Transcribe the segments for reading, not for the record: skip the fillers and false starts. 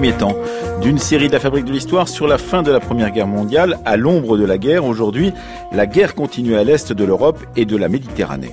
premier temps d'une série de la Fabrique de l'Histoire sur la fin de la Première Guerre mondiale, à l'ombre de la guerre. Aujourd'hui, la guerre continue à l'est de l'Europe et de la Méditerranée.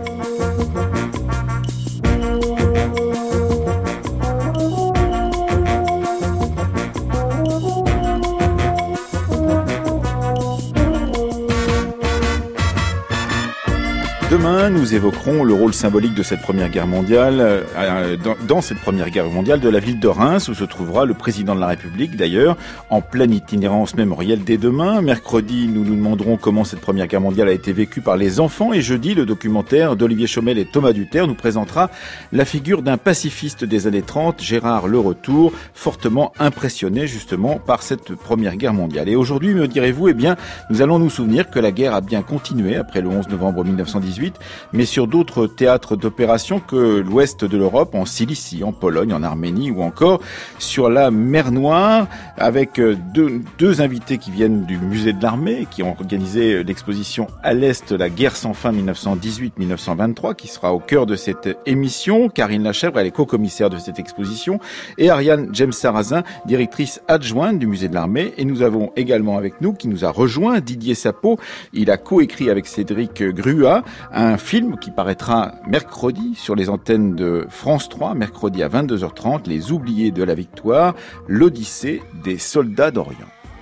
Demain, nous évoquerons le rôle symbolique de cette Première Guerre mondiale, dans cette Première Guerre mondiale, de la ville de Reims, où se trouvera le président de la République, d'ailleurs, en pleine itinérance mémorielle dès demain. Mercredi, nous nous demanderons comment cette Première Guerre mondiale a été vécue par les enfants. Et jeudi, le documentaire d'Olivier Chaumel et Thomas Duterre nous présentera la figure d'un pacifiste des années 30, Gérard Le Retour, fortement impressionné justement par cette Première Guerre mondiale. Et aujourd'hui, me direz-vous, eh bien, nous allons nous souvenir que la guerre a bien continué après le 11 novembre 1918, mais sur d'autres théâtres d'opération que l'ouest de l'Europe, en Cilicie, en Pologne, en Arménie ou encore sur la mer Noire, avec deux invités qui viennent du musée de l'armée, qui ont organisé l'exposition à l'Est, la guerre sans fin 1918-1923, qui sera au cœur de cette émission. Karine Lachèvre, elle est co-commissaire de cette exposition, et Ariane James-Sarrazin, directrice adjointe du musée de l'armée. Et nous avons également avec nous, qui nous a rejoint, Didier Sapot. Il a coécrit avec Cédric Grua un film qui paraîtra mercredi sur les antennes de France 3, mercredi à 22h30, Les Oubliés de la Victoire, l'Odyssée des soldats d'Orient.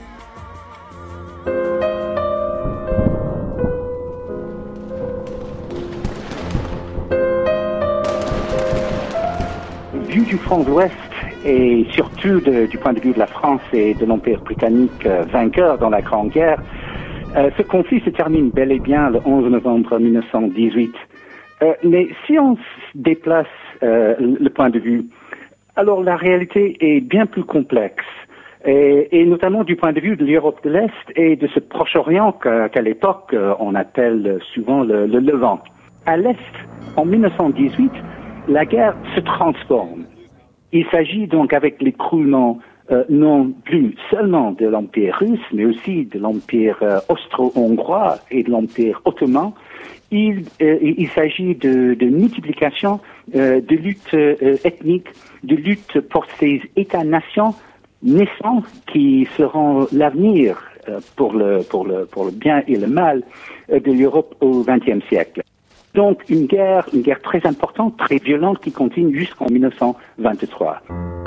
Vu du front de l'Ouest, et surtout du point de vue de la France et de l'Empire britannique vainqueur dans la Grande Guerre, ce conflit se termine bel et bien le 11 novembre 1918. Mais si on déplace le point de vue, alors la réalité est bien plus complexe. Et notamment du point de vue de l'Europe de l'Est et de ce Proche-Orient qu'à l'époque on appelle souvent le Levant. À l'Est, en 1918, la guerre se transforme. Il s'agit donc, avec l'écroulement non plus seulement de l'Empire russe, mais aussi de l'Empire austro-hongrois et de l'Empire ottoman, il s'agit de multiplication de luttes ethniques, de luttes pour ces États-nations naissants qui seront l'avenir pour le bien et le mal de l'Europe au XXe siècle. Donc une guerre très importante, très violente qui continue jusqu'en 1923.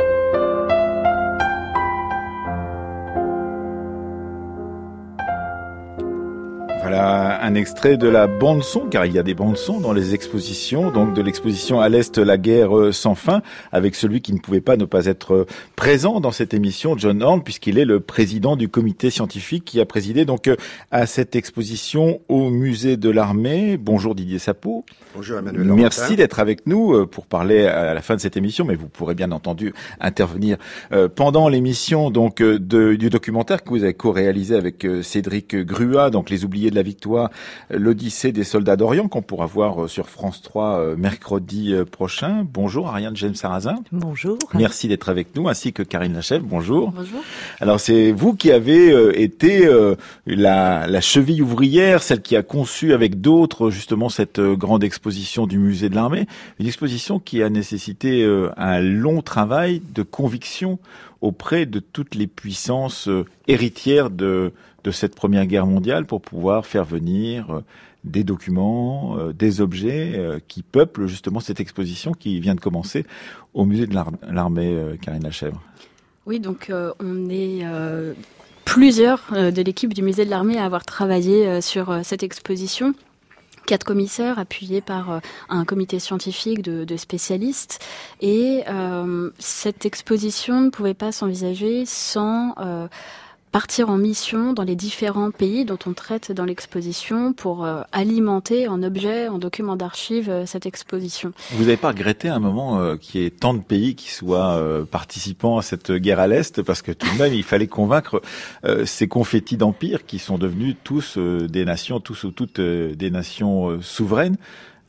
Voilà un extrait de la bande-son, car il y a des bandes-son dans les expositions, donc de l'exposition à l'Est, la guerre sans fin, avec celui qui ne pouvait pas ne pas être présent dans cette émission, John Horn, puisqu'il est le président du comité scientifique qui a présidé donc à cette exposition au musée de l'armée. Bonjour Didier Sapot. Bonjour Emmanuel. Merci d'être avec nous pour parler à la fin de cette émission, mais vous pourrez bien entendu intervenir pendant l'émission donc du documentaire que vous avez co-réalisé avec Cédric Grua, donc Les Oubliés de la Victoire, l'Odyssée des soldats d'Orient, qu'on pourra voir sur France 3 mercredi prochain. Bonjour Ariane James-Sarrazin. Bonjour. Merci d'être avec nous, ainsi que Karine Lachèvre. Bonjour. Bonjour. Alors c'est vous qui avez été la cheville ouvrière, celle qui a conçu avec d'autres justement cette grande exposition du musée de l'armée, une exposition qui a nécessité un long travail de conviction auprès de toutes les puissances héritières de cette Première Guerre mondiale pour pouvoir faire venir des documents, des objets qui peuplent justement cette exposition qui vient de commencer au musée de l'armée, Karine Lachèvre. Oui, donc on est plusieurs de l'équipe du musée de l'armée à avoir travaillé sur cette exposition. 4 commissaires appuyés par un comité scientifique de spécialistes. Et cette exposition ne pouvait pas s'envisager sans partir en mission dans les différents pays dont on traite dans l'exposition pour alimenter en objets, en documents d'archives cette exposition. Vous n'avez pas regretté à un moment qu'il y ait tant de pays qui soient participants à cette guerre à l'Est, parce que tout de même il fallait convaincre ces confettis d'empire qui sont devenus tous des nations, tous ou toutes des nations souveraines,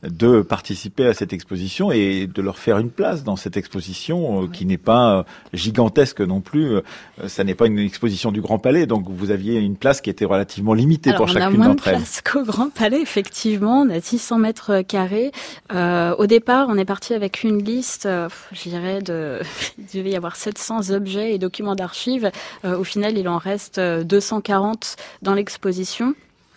de participer à cette exposition et de leur faire une place dans cette exposition qui n'est pas gigantesque non plus. Ça n'est pas une exposition du Grand Palais, donc vous aviez une place qui était relativement limitée pour chacune d'entre elles. On a moins de place qu'au Grand Palais, effectivement. On a 600 mètres carrés. Au départ, on est parti avec une liste, je dirais, il devait y avoir 700 objets et documents d'archives. Au final, il en reste 240 dans l'exposition.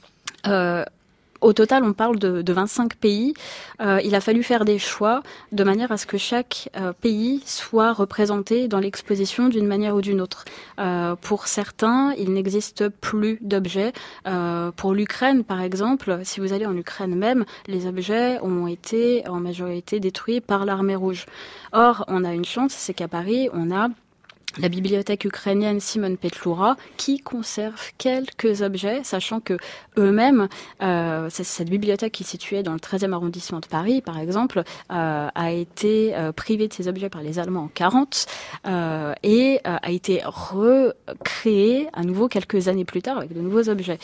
Au total, on parle de 25 pays. Il a fallu faire des choix de manière à ce que chaque pays soit représenté dans l'exposition d'une manière ou d'une autre. Pour certains, il n'existe plus d'objets. Pour l'Ukraine, par exemple, si vous allez en Ukraine même, les objets ont été en majorité détruits par l'armée rouge. Or, on a une chance, c'est qu'à Paris, on a la bibliothèque ukrainienne Simon Petloura qui conserve quelques objets, sachant que eux-mêmes, cette bibliothèque qui est située dans le 13e arrondissement de Paris, par exemple, a été privée de ses objets par les Allemands en 1940 et a été recréée à nouveau quelques années plus tard avec de nouveaux objets.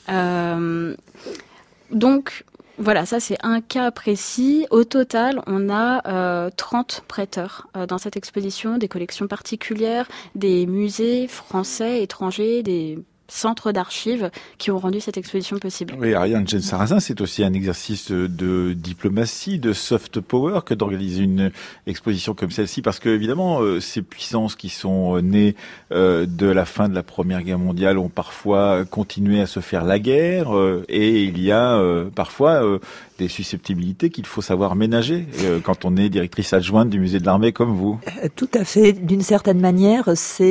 Donc, voilà, ça c'est un cas précis. Au total, on a 30 prêteurs dans cette exposition, des collections particulières, des musées français, étrangers, des centres d'archives qui ont rendu cette exposition possible. Oui, Ariane Jane-Sarrazin, c'est aussi un exercice de diplomatie, de soft power que d'organiser une exposition comme celle-ci, parce que évidemment, ces puissances qui sont nées de la fin de la Première Guerre mondiale ont parfois continué à se faire la guerre, et il y a parfois des susceptibilités qu'il faut savoir ménager quand on est directrice adjointe du musée de l'armée comme vous. Tout à fait. D'une certaine manière,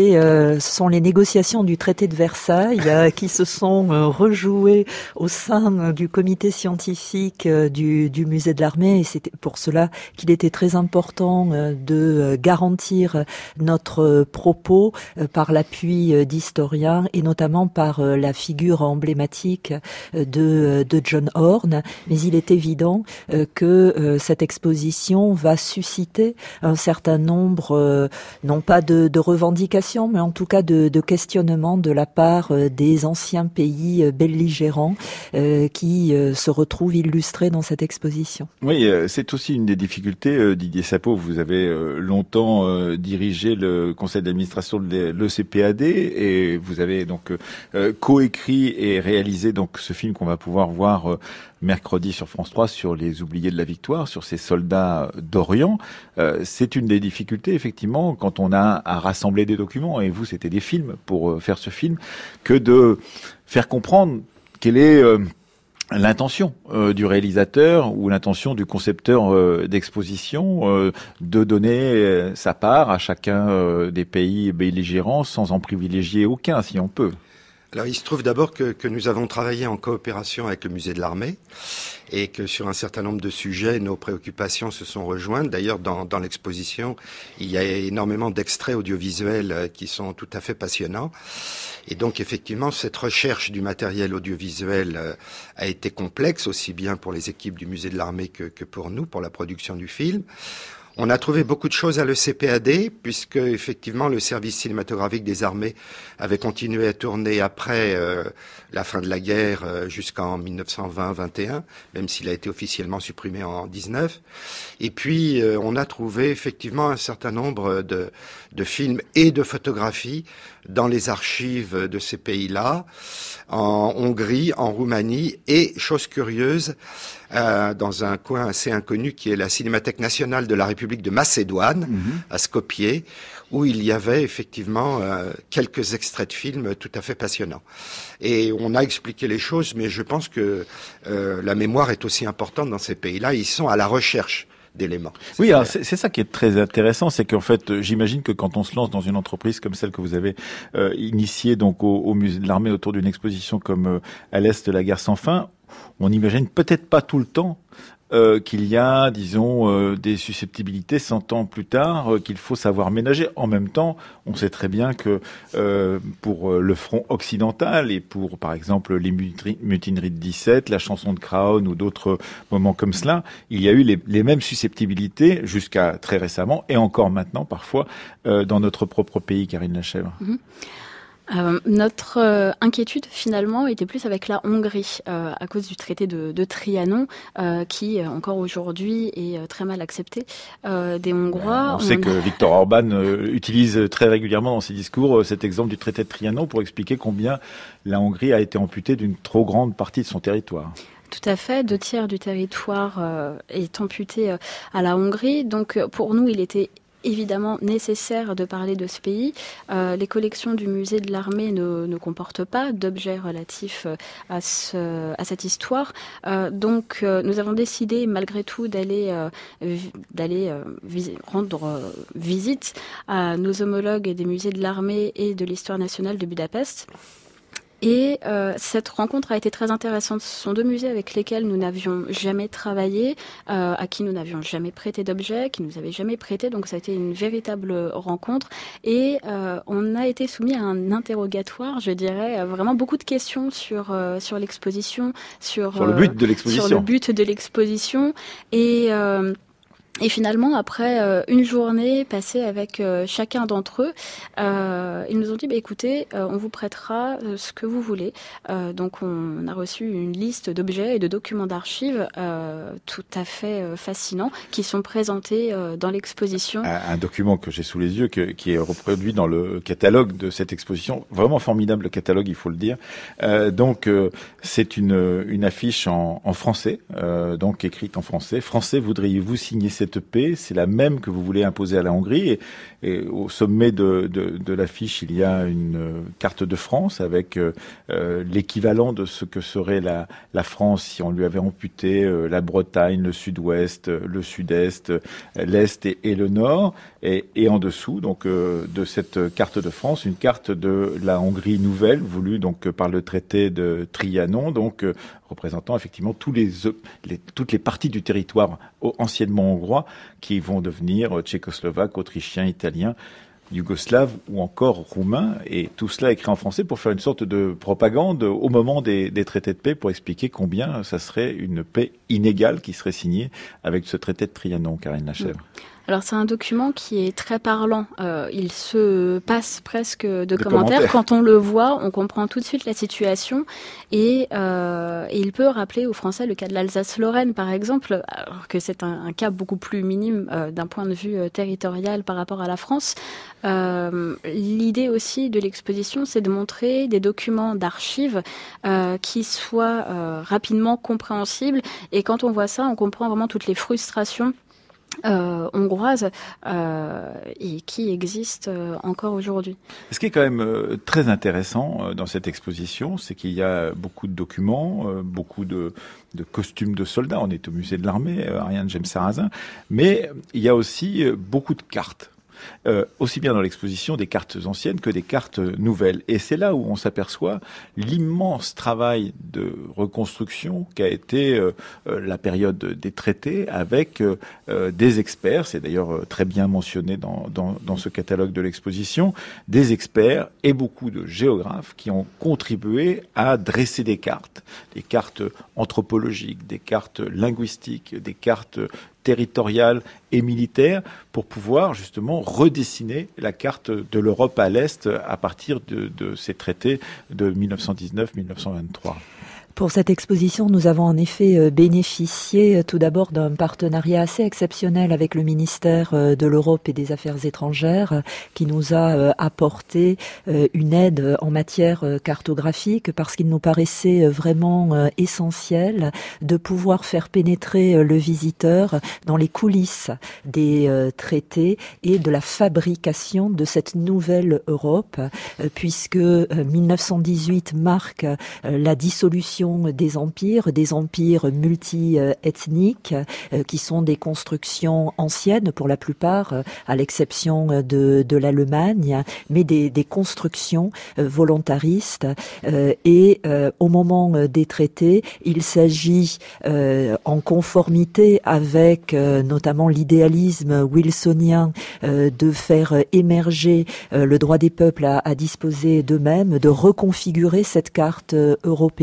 ce sont les négociations du traité de Versailles qui se sont rejouées au sein du comité scientifique du musée de l'armée, et c'est pour cela qu'il était très important de garantir notre propos par l'appui d'historiens et notamment par la figure emblématique de John Horne. Mais il est évident que cette exposition va susciter un certain nombre, non pas de revendications, mais en tout cas de questionnements de la part des anciens pays belligérants qui se retrouvent illustrés dans cette exposition. Oui, c'est aussi une des difficultés. Didier Sapot, vous avez longtemps dirigé le conseil d'administration de l'ECPAD et vous avez donc coécrit et réalisé donc ce film qu'on va pouvoir voir mercredi sur France 3 sur les oubliés de la victoire, sur ces soldats d'Orient. C'est une des difficultés, effectivement, quand on a à rassembler des documents, et vous, c'était des films pour faire ce film, que de faire comprendre quelle est l'intention du réalisateur ou l'intention du concepteur d'exposition de donner sa part à chacun des pays belligérants sans en privilégier aucun, si on peut. Alors, il se trouve d'abord que nous avons travaillé en coopération avec le musée de l'armée et que sur un certain nombre de sujets, nos préoccupations se sont rejointes. D'ailleurs, dans l'exposition, il y a énormément d'extraits audiovisuels qui sont tout à fait passionnants. Et donc, effectivement, cette recherche du matériel audiovisuel a été complexe, aussi bien pour les équipes du musée de l'armée que pour nous, pour la production du film. On a trouvé beaucoup de choses à l'ECPAD, puisque effectivement le service cinématographique des armées avait continué à tourner après la fin de la guerre jusqu'en 1920-21, même s'il a été officiellement supprimé en 19. Et puis on a trouvé effectivement un certain nombre de films et de photographies dans les archives de ces pays-là, en Hongrie, en Roumanie, et, chose curieuse, dans un coin assez inconnu qui est la Cinémathèque nationale de la République de Macédoine, à Skopje, où il y avait effectivement quelques extraits de films tout à fait passionnants. Et on a expliqué les choses, mais je pense que la mémoire est aussi importante dans ces pays-là. Ils sont à la recherche d'éléments. Oui, alors c'est ça qui est très intéressant, c'est qu'en fait, j'imagine que quand on se lance dans une entreprise comme celle que vous avez initiée donc au musée de l'armée autour d'une exposition comme à l'Est de la guerre sans fin, on n'imagine peut-être pas tout le temps qu'il y a, disons, des susceptibilités 100 ans plus tard qu'il faut savoir ménager. En même temps, on sait très bien que pour le front occidental et pour, par exemple, les mutineries de 17, la chanson de Craon ou d'autres moments comme cela, il y a eu les mêmes susceptibilités jusqu'à très récemment et encore maintenant parfois dans notre propre pays, Karine Lachèvre. Notre inquiétude finalement était plus avec la Hongrie à cause du traité de Trianon qui encore aujourd'hui est très mal accepté des Hongrois. On sait que Viktor Orban utilise très régulièrement dans ses discours cet exemple du traité de Trianon pour expliquer combien la Hongrie a été amputée d'une trop grande partie de son territoire. Tout à fait, 2/3 du territoire est amputé à la Hongrie. Donc pour nous, il était évidemment nécessaire de parler de ce pays. Les collections du musée de l'armée ne comportent pas d'objets relatifs à cette histoire. Donc nous avons décidé malgré tout d'aller rendre visite à nos homologues des musées de l'armée et de l'histoire nationale de Budapest. Et cette rencontre a été très intéressante. Ce sont 2 musées avec lesquels nous n'avions jamais travaillé, à qui nous n'avions jamais prêté d'objets, qui nous avaient jamais prêté. Donc ça a été une véritable rencontre. Et on a été soumis à un interrogatoire, je dirais, vraiment beaucoup de questions sur l'exposition, sur le but de l'exposition. Sur le but de l'exposition. Et finalement, après une journée passée avec chacun d'entre eux, ils nous ont dit écoutez, on vous prêtera ce que vous voulez. Donc on a reçu une liste d'objets et de documents d'archives tout à fait fascinants qui sont présentés dans l'exposition. Un document que j'ai sous les yeux, qui est reproduit dans le catalogue de cette exposition. Vraiment formidable catalogue, il faut le dire. Donc c'est une affiche en français, donc écrite en français. Français, voudriez-vous signer cette paix? C'est la même que vous voulez imposer à la Hongrie. Et au sommet de l'affiche, il y a une carte de France avec l'équivalent de ce que serait la France si on lui avait amputé la Bretagne, le sud-ouest, le sud-est, l'est et le nord. Et en dessous, donc, de cette carte de France, une carte de la Hongrie nouvelle, voulue donc par le traité de Trianon, donc représentant effectivement toutes les parties du territoire anciennement hongrois qui vont devenir tchécoslovaques, autrichiens, italiens, yougoslaves ou encore roumains. Et tout cela écrit en français pour faire une sorte de propagande au moment des traités de paix, pour expliquer combien ça serait une paix inégale qui serait signée avec ce traité de Trianon, Karine Lachèvre. Alors c'est un document qui est très parlant. Il se passe presque de commentaires. Quand on le voit, on comprend tout de suite la situation et il peut rappeler aux Français le cas de l'Alsace-Lorraine par exemple, alors que c'est un cas beaucoup plus minime d'un point de vue territorial par rapport à la France. L'idée aussi de l'exposition, c'est de montrer des documents d'archives qui soient rapidement compréhensibles. Et quand on voit ça, on comprend vraiment toutes les frustrations hongroise et qui existe encore aujourd'hui. Ce qui est quand même très intéressant dans cette exposition, c'est qu'il y a beaucoup de documents, beaucoup de costumes de soldats. On est au musée de l'armée, Ariane James-Sarrazin, mais il y a aussi beaucoup de cartes. Aussi bien dans l'exposition des cartes anciennes que des cartes nouvelles. Et c'est là où on s'aperçoit l'immense travail de reconstruction qu'a été la période des traités avec des experts, c'est d'ailleurs très bien mentionné dans ce catalogue de l'exposition, des experts et beaucoup de géographes qui ont contribué à dresser des cartes anthropologiques, des cartes linguistiques, des cartes territoriale et militaire pour pouvoir justement redessiner la carte de l'Europe à l'Est à partir de ces traités de 1919-1923. Pour cette exposition, nous avons en effet bénéficié tout d'abord d'un partenariat assez exceptionnel avec le ministère de l'Europe et des Affaires étrangères qui nous a apporté une aide en matière cartographique parce qu'il nous paraissait vraiment essentiel de pouvoir faire pénétrer le visiteur dans les coulisses des traités et de la fabrication de cette nouvelle Europe puisque 1918 marque la dissolution des empires multi-ethniques qui sont des constructions anciennes pour la plupart, à l'exception de l'Allemagne, mais des constructions volontaristes. Et au moment des traités, il s'agit, en conformité avec notamment l'idéalisme wilsonien, de faire émerger le droit des peuples à disposer d'eux-mêmes, de reconfigurer cette carte européenne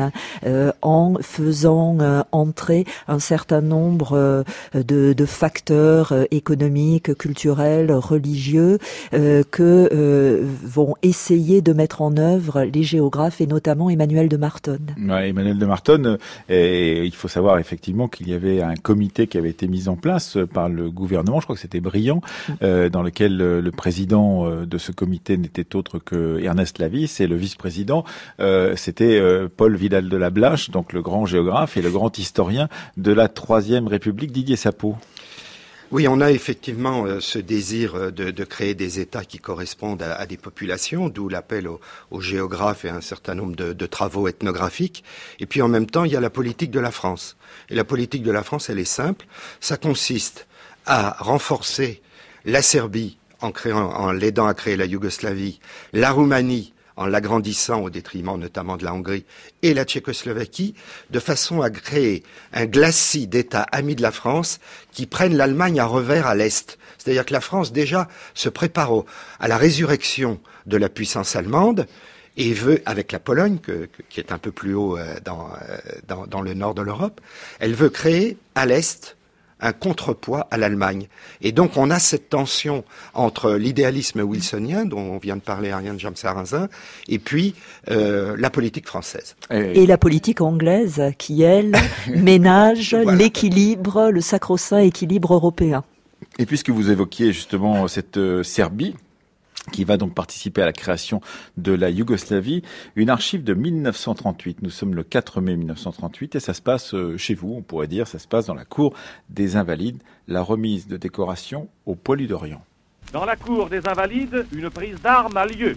Ukraine, en faisant entrer un certain nombre de facteurs économiques, culturels, religieux, que vont essayer de mettre en œuvre les géographes et notamment Emmanuel de Martonne. Ouais, Emmanuel de Martonne, et il faut savoir effectivement qu'il y avait un comité qui avait été mis en place par le gouvernement, je crois que c'était Briand, dans lequel le président de ce comité n'était autre que Ernest Lavis, et le vice-président c'était Paul Vidal de la Blache, donc le grand géographe et le grand historien de la Troisième République, Didier Sapot. Oui, on a effectivement ce désir de créer des États qui correspondent à des populations, d'où l'appel aux géographes et à un certain nombre de travaux ethnographiques. Et puis en même temps, il y a la politique de la France. Et la politique de la France, elle est simple. Ça consiste à renforcer la Serbie en l'aidant à créer la Yougoslavie, la Roumanie en l'agrandissant au détriment notamment de la Hongrie, et la Tchécoslovaquie, de façon à créer un glacis d'États amis de la France qui prennent l'Allemagne à revers à l'Est. C'est-à-dire que la France déjà se prépare à la résurrection de la puissance allemande et veut, avec la Pologne, qui est un peu plus haut dans le nord de l'Europe, elle veut créer à l'Est un contrepoids à l'Allemagne. Et donc on a cette tension entre l'idéalisme wilsonien, dont on vient de parler Ariane Jamsarinzin, et puis la politique française. Et la politique anglaise, qui, elle, ménage voilà. L'équilibre, le sacro-saint équilibre européen. Et puisque vous évoquiez justement cette Serbie, qui va donc participer à la création de la Yougoslavie, une archive de 1938. Nous sommes le 4 mai 1938 et ça se passe chez vous, on pourrait dire, ça se passe dans la cour des Invalides, la remise de décoration au Poilu d'Orient. Dans la cour des Invalides, une prise d'armes a lieu.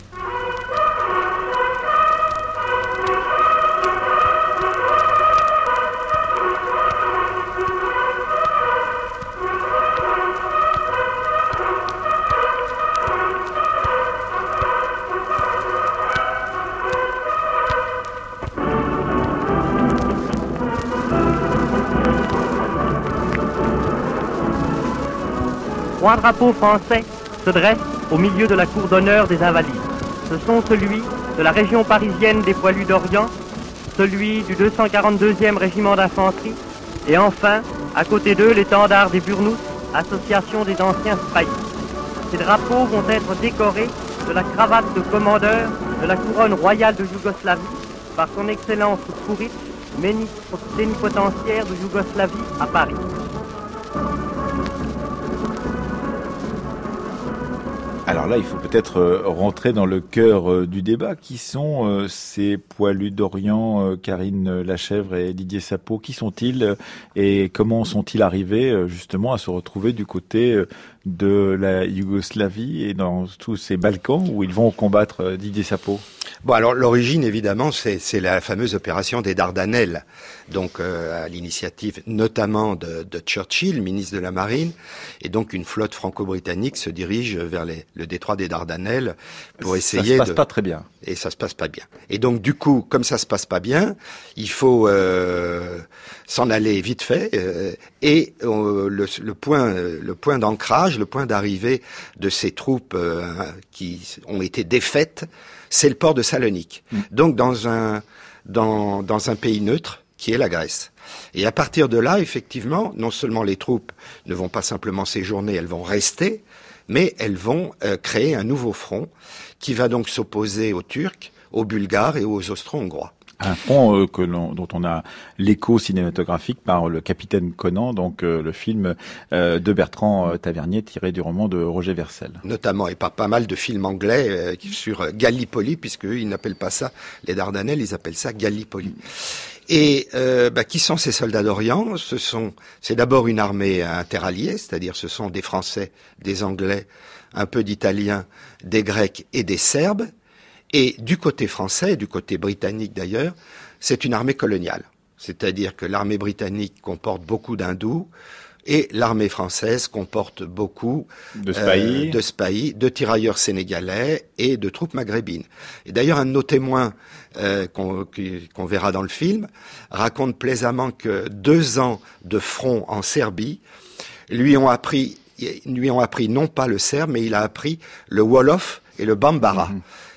Trois drapeaux français se dressent au milieu de la cour d'honneur des Invalides. Ce sont celui de la région parisienne des Poilus d'Orient, celui du 242e régiment d'infanterie, et enfin, à côté d'eux, l'étendard des Burnous, association des anciens spahis. Ces drapeaux vont être décorés de la cravate de commandeur de la couronne royale de Yougoslavie par son Excellence Kuric, ministre plénipotentiaire de Yougoslavie à Paris. Alors là, il faut peut-être rentrer dans le cœur du débat. Qui sont ces Poilus d'Orient, Karine Lachèvre et Didier Sapot? Qui sont-ils et comment sont-ils arrivés justement à se retrouver du côté de la Yougoslavie et dans tous ces Balkans où ils vont combattre, Didier Sapot? Bon, alors l'origine, évidemment, c'est la fameuse opération des Dardanelles, donc à l'initiative notamment de Churchill, ministre de la Marine, et donc une flotte franco-britannique se dirige vers le détroit des Dardanelles pour essayer de... Ça se passe pas très bien. Et ça se passe pas bien. Et donc du coup, comme ça se passe pas bien, il faut s'en aller vite fait, et le point d'ancrage, le point d'arrivée de ces troupes qui ont été défaites, c'est le port de Salonique. Donc dans un pays neutre qui est la Grèce. Et à partir de là, effectivement, non seulement les troupes ne vont pas simplement séjourner, elles vont rester, mais elles vont créer un nouveau front qui va donc s'opposer aux Turcs, aux Bulgares et aux Austro-Hongrois. Un front dont on a l'écho cinématographique par le Capitaine Conan, donc le film de Bertrand Tavernier tiré du roman de Roger Vercel. Notamment, et par pas mal de films anglais sur Gallipoli, puisqu'eux, ils n'appellent pas ça les Dardanelles, ils appellent ça Gallipoli. Et qui sont ces soldats d'Orient? C'est d'abord une armée interalliée, c'est-à-dire ce sont des Français, des Anglais, un peu d'Italiens, des Grecs et des Serbes. Et du côté français, du côté britannique d'ailleurs, c'est une armée coloniale. C'est-à-dire que l'armée britannique comporte beaucoup d'hindous et l'armée française comporte beaucoup de spahis, de tirailleurs sénégalais et de troupes maghrébines. Et d'ailleurs, un de nos témoins qu'on verra dans le film raconte plaisamment que 2 ans de front en Serbie lui ont appris non pas le serbe, mais il a appris le Wolof et le Bambara.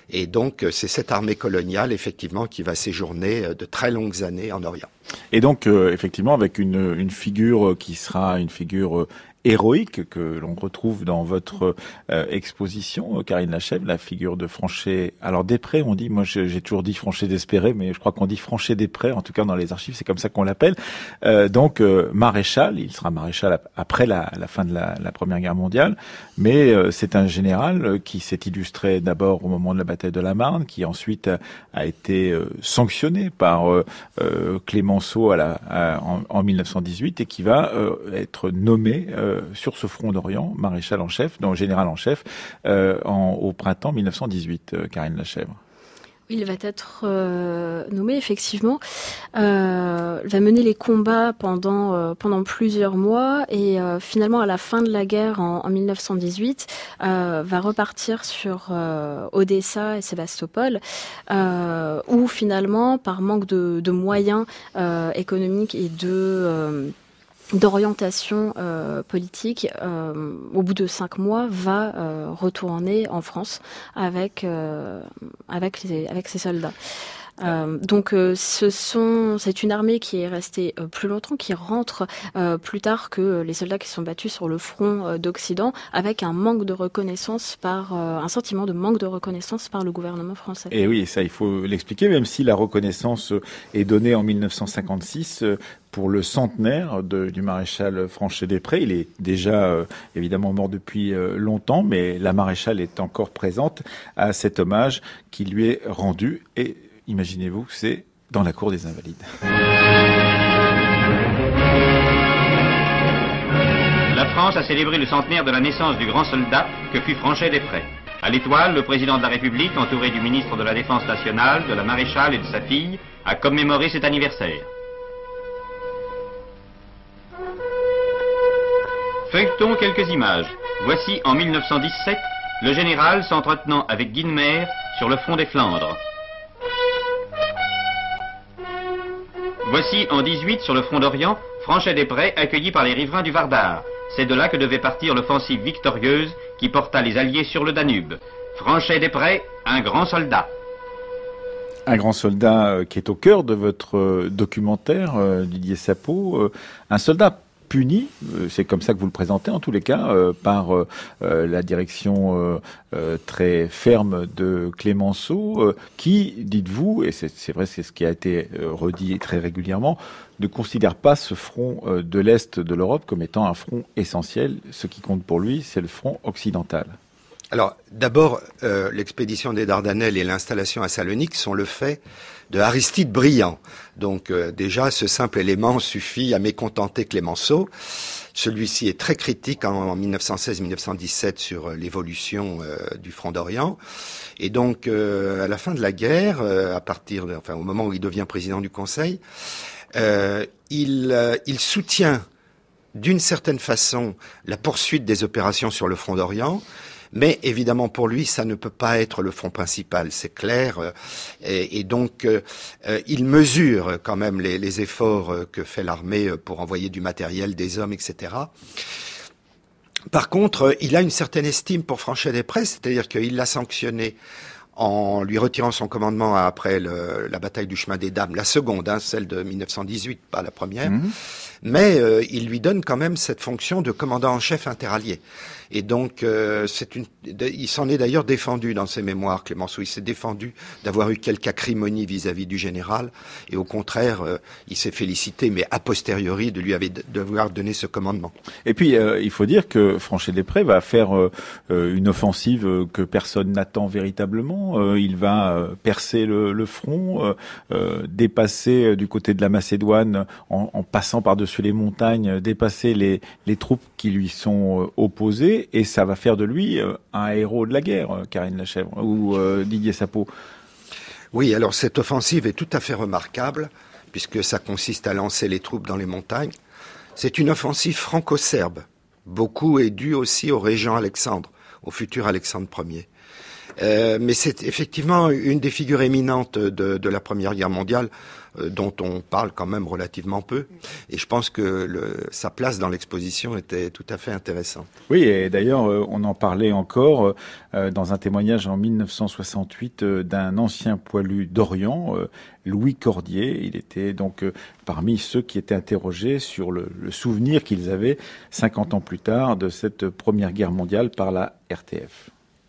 Et donc, c'est cette armée coloniale, effectivement, qui va séjourner de très longues années en Orient. Et donc, effectivement, avec une figure qui sera une figure héroïque que l'on retrouve dans votre exposition, Karine Lachèvre, la figure de Franchet. Alors Després, on dit, moi j'ai toujours dit Franchet d'Espéré, mais je crois qu'on dit Franchet Després, en tout cas dans les archives, c'est comme ça qu'on l'appelle. Donc maréchal, il sera maréchal après la fin de la Première Guerre mondiale, mais c'est un général qui s'est illustré d'abord au moment de la bataille de la Marne, qui ensuite a été sanctionné par Clémenceau en 1918 et qui va être nommé sur ce front d'Orient, maréchal en chef, donc général en chef, au printemps 1918, Karine Lachèvre. Il va être nommé, effectivement. Il va mener les combats pendant plusieurs mois et finalement, à la fin de la guerre, en 1918, va repartir sur Odessa et Sébastopol, où finalement, par manque de moyens économiques et d'orientation politique, au bout de 5 mois, va retourner en France avec ses soldats. Donc c'est une armée qui est restée plus longtemps, qui rentre plus tard que les soldats qui sont battus sur le front d'Occident, avec un sentiment de manque de reconnaissance par le gouvernement français. Et oui, ça il faut l'expliquer, même si la reconnaissance est donnée en 1956 pour le centenaire du maréchal Franchet Després. Il est déjà évidemment mort depuis longtemps, mais la maréchale est encore présente à cet hommage qui lui est rendu. Et imaginez-vous que c'est dans la cour des Invalides. La France a célébré le centenaire de la naissance du grand soldat que fut Franchet Després. À l'Étoile, le président de la République, entouré du ministre de la Défense nationale, de la maréchale et de sa fille, a commémoré cet anniversaire. Feuilletons quelques images. Voici en 1917 le général s'entretenant avec Guynemer sur le front des Flandres. Voici en 18 sur le front d'Orient Franchet Després accueilli par les riverains du Vardar. C'est de là que devait partir l'offensive victorieuse qui porta les Alliés sur le Danube. Franchet Després, un grand soldat. Un grand soldat qui est au cœur de votre documentaire, Didier Sapot. Un soldat puni, c'est comme ça que vous le présentez en tous les cas, par la direction très ferme de Clémenceau, qui, dites-vous, et c'est vrai, c'est ce qui a été redit très régulièrement, ne considère pas ce front de l'Est de l'Europe comme étant un front essentiel. Ce qui compte pour lui, c'est le front occidental. Alors, d'abord, l'expédition des Dardanelles et l'installation à Salonique sont le fait de Aristide Briand. Donc, déjà, ce simple élément suffit à mécontenter Clémenceau. Celui-ci est très critique en 1916-1917 sur l'évolution du front d'Orient. Et donc, à la fin de la guerre, au moment où il devient président du Conseil, il soutient d'une certaine façon la poursuite des opérations sur le front d'Orient. Mais évidemment, pour lui, ça ne peut pas être le front principal, c'est clair. Et donc, il mesure quand même les efforts que fait l'armée pour envoyer du matériel, des hommes, etc. Par contre, il a une certaine estime pour Franchet Després, c'est-à-dire qu'il l'a sanctionné en lui retirant son commandement après la bataille du Chemin des Dames, la seconde, celle de 1918, pas la première. Mais il lui donne quand même cette fonction de commandant en chef interallié. Et donc, il s'en est d'ailleurs défendu dans ses mémoires, Clémenceau. Il s'est défendu d'avoir eu quelque acrimonie vis-à-vis du général. Et au contraire, il s'est félicité, mais a posteriori, de lui avoir donné ce commandement. Et puis, il faut dire que Franchet Després va faire une offensive que personne n'attend véritablement. Il va percer le front, dépasser du côté de la Macédoine, en passant par-dessus les montagnes, dépasser les troupes qui lui sont opposées. Et ça va faire de lui un héros de la guerre, Karine Lachèvre, ou Didier Sapot. Oui, alors cette offensive est tout à fait remarquable, puisque ça consiste à lancer les troupes dans les montagnes. C'est une offensive franco-serbe. Beaucoup est dû aussi au régent Alexandre, au futur Alexandre Ier. Mais c'est effectivement une des figures éminentes de la Première Guerre mondiale, dont on parle quand même relativement peu. Et je pense que sa place dans l'exposition était tout à fait intéressante. Oui, et d'ailleurs, on en parlait encore dans un témoignage en 1968 d'un ancien poilu d'Orient, Louis Cordier. Il était donc parmi ceux qui étaient interrogés sur le souvenir qu'ils avaient 50 ans plus tard de cette Première Guerre mondiale par la RTF.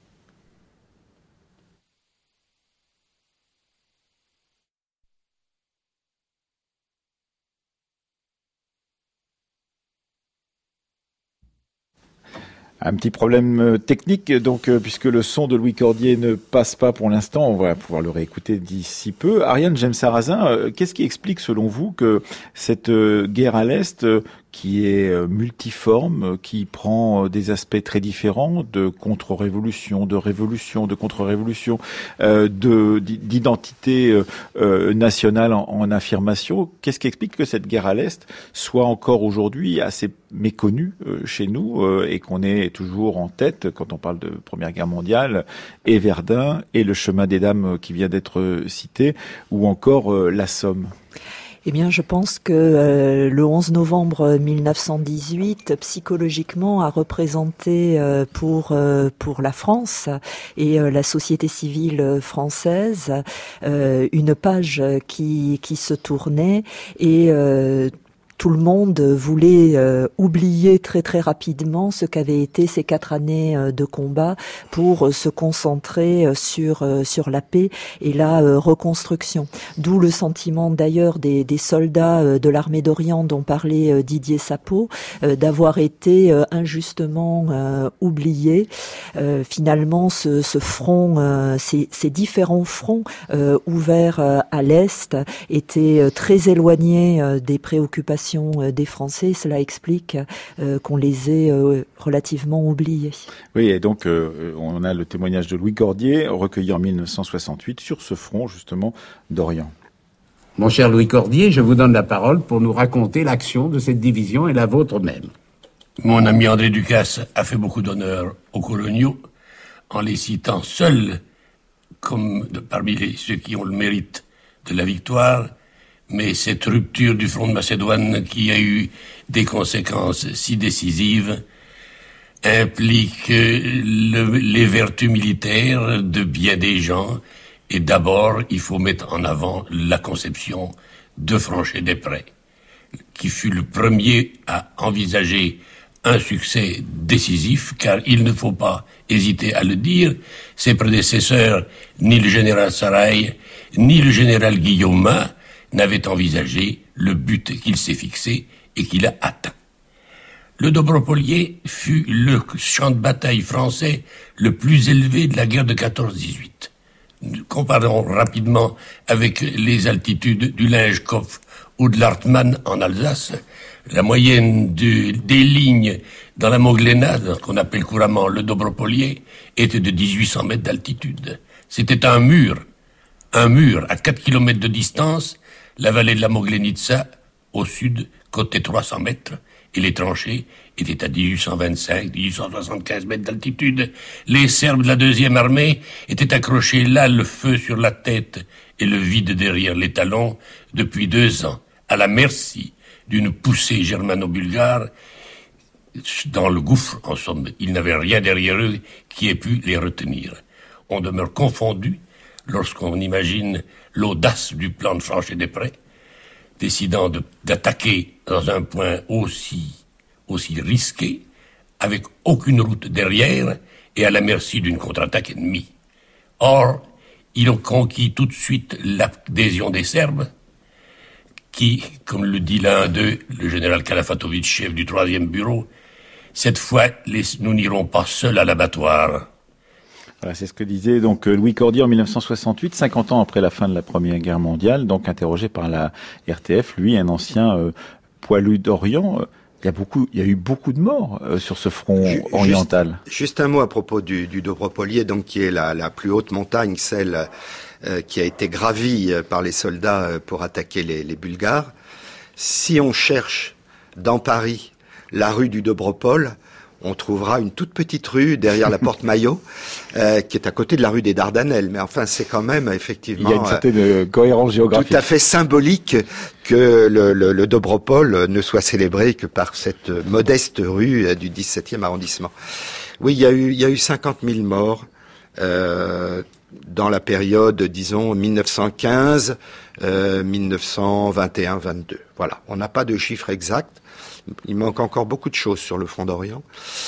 Un petit problème technique, donc puisque le son de Louis Cordier ne passe pas pour l'instant, on va pouvoir le réécouter d'ici peu. Ariane Gem-Sarrazin, qu'est-ce qui explique selon vous que cette guerre à l'Est, qui est multiforme, qui prend des aspects très différents, de contre-révolution, de révolution, de contre-révolution, d'identité nationale en affirmation, qu'est-ce qui explique que cette guerre à l'Est soit encore aujourd'hui assez méconnue chez nous et qu'on ait toujours en tête quand on parle de Première Guerre mondiale, et Verdun, et le chemin des dames qui vient d'être cité, ou encore la Somme? Eh bien, je pense que le 11 novembre 1918, psychologiquement, a représenté pour la France et la société civile française une page qui se tournait et tout le monde voulait oublier très très rapidement ce qu'avaient été ces 4 années de combat pour se concentrer sur la paix et la reconstruction. D'où le sentiment d'ailleurs des soldats de l'armée d'Orient dont parlait Didier Sapot, d'avoir été injustement oubliés. Finalement, ce front, ces différents fronts ouverts à l'Est étaient très éloignés des préoccupations des Français. Cela explique qu'on les ait relativement oubliés. Oui, et donc on a le témoignage de Louis Cordier recueilli en 1968 sur ce front justement d'Orient. Mon cher Louis Cordier, je vous donne la parole pour nous raconter l'action de cette division et la vôtre même. Mon ami André Ducasse a fait beaucoup d'honneur aux coloniaux en les citant seuls comme parmi ceux qui ont le mérite de la victoire. Mais cette rupture du front de Macédoine, qui a eu des conséquences si décisives, implique les vertus militaires de bien des gens. Et d'abord, il faut mettre en avant la conception de Franchet-Desprez, qui fut le premier à envisager un succès décisif, car il ne faut pas hésiter à le dire, ses prédécesseurs, ni le général Saraï, ni le général Guillaumin, n'avait envisagé le but qu'il s'est fixé et qu'il a atteint. Le Dobropolier fut le champ de bataille français le plus élevé de la guerre de 14-18. Comparons rapidement avec les altitudes du Lingekopf ou de l'Artmann en Alsace. La moyenne des lignes dans la Moglénade, qu'on appelle couramment le Dobropolier, était de 1800 mètres d'altitude. C'était un mur à 4 kilomètres de distance. La vallée de la Moglenitsa, au sud, cotait 300 mètres, et les tranchées étaient à 1825-1875 mètres d'altitude. Les Serbes de la deuxième armée étaient accrochés là, le feu sur la tête et le vide derrière les talons, depuis 2 ans, à la merci d'une poussée germano-bulgare dans le gouffre, en somme. Ils n'avaient rien derrière eux qui ait pu les retenir. On demeure confondu lorsqu'on imagine l'audace du plan de Franchet-Desprez, décidant d'attaquer dans un point aussi risqué, avec aucune route derrière et à la merci d'une contre-attaque ennemie. Or, ils ont conquis tout de suite l'adhésion des Serbes, qui, comme le dit l'un d'eux, le général Kalafatovic, chef du 3e bureau, cette fois, nous n'irons pas seuls à l'abattoir. Voilà, c'est ce que disait donc Louis Cordier en 1968, 50 ans après la fin de la Première Guerre mondiale, donc interrogé par la RTF, lui, un ancien poilu d'Orient. Il y a eu beaucoup de morts sur ce front oriental. Juste un mot à propos du Dobropolier, donc qui est la plus haute montagne, celle qui a été gravie par les soldats pour attaquer les Bulgares. Si on cherche dans Paris la rue du Dobropol, on trouvera une toute petite rue derrière la porte Maillot, qui est à côté de la rue des Dardanelles. Mais enfin, c'est quand même effectivement... Il y a une certaine cohérence géographique. Tout à fait symbolique que le Dobropol ne soit célébré que par cette modeste rue du 17e arrondissement. Oui, il y a eu 50 000 morts dans la période, disons, 1915, 1921-22. Voilà, on n'a pas de chiffre exact. Il manque encore beaucoup de choses sur le front d'Orient,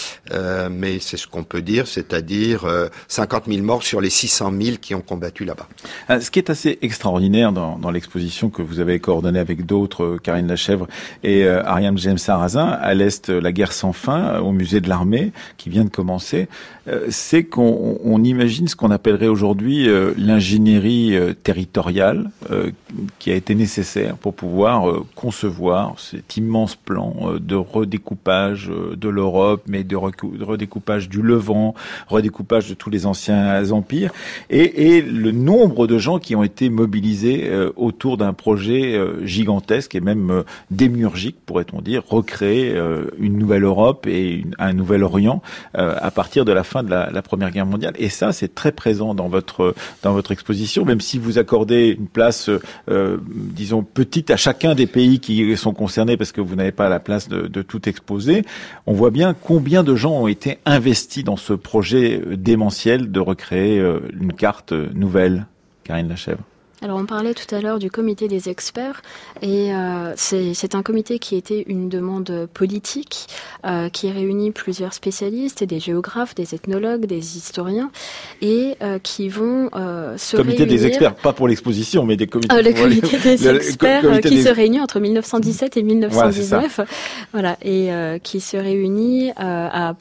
mais c'est ce qu'on peut dire, c'est-à-dire 50 000 morts sur les 600 000 qui ont combattu là-bas. Ce qui est assez extraordinaire dans l'exposition que vous avez coordonnée avec d'autres, Karine Lachèvre et Ariane James-Sarrazin, à l'Est, la guerre sans fin, au musée de l'armée, qui vient de commencer, c'est qu'on imagine ce qu'on appellerait aujourd'hui l'ingénierie territoriale qui a été nécessaire pour pouvoir concevoir cet immense plan de redécoupage de l'Europe, mais de redécoupage du Levant, redécoupage de tous les anciens empires, et le nombre de gens qui ont été mobilisés autour d'un projet gigantesque et même démiurgique, pourrait-on dire, recréer une nouvelle Europe et un nouvel Orient à partir de la fin de la Première Guerre mondiale. Et ça, c'est très présent dans votre exposition, même si vous accordez une place, disons, petite à chacun des pays qui sont concernés, parce que vous n'avez pas la place de tout exposer. On voit bien combien de gens ont été investis dans ce projet démentiel de recréer une carte nouvelle. Karine Lachèvre. Alors on parlait tout à l'heure du comité des experts et c'est un comité qui était une demande politique qui réunit plusieurs spécialistes, des géographes, des ethnologues, des historiens et qui vont se comité réunir... des experts, pas pour l'exposition, mais des comités... le comité des experts qui se réunit entre 1917 et 1919, voilà, et qui se réunit à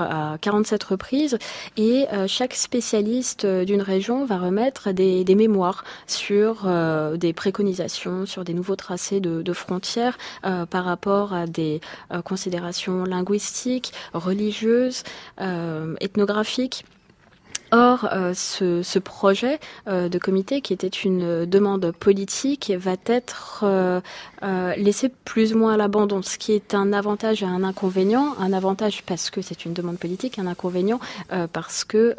47 reprises et chaque spécialiste d'une région va remettre des mémoires sur des préconisations, sur des nouveaux tracés de frontières par rapport à des considérations linguistiques, religieuses, ethnographiques. Or, ce projet de comité, qui était une demande politique, va être laissé plus ou moins à l'abandon, ce qui est un avantage et un inconvénient. Un avantage parce que c'est une demande politique, un inconvénient parce que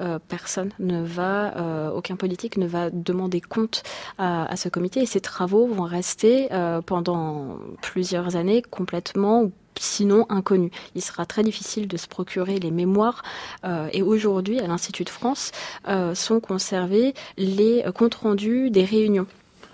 aucun politique ne va demander compte à ce comité, et ces travaux vont rester pendant plusieurs années complètement sinon inconnu. Il sera très difficile de se procurer les mémoires et aujourd'hui, à l'Institut de France, sont conservés les comptes rendus des réunions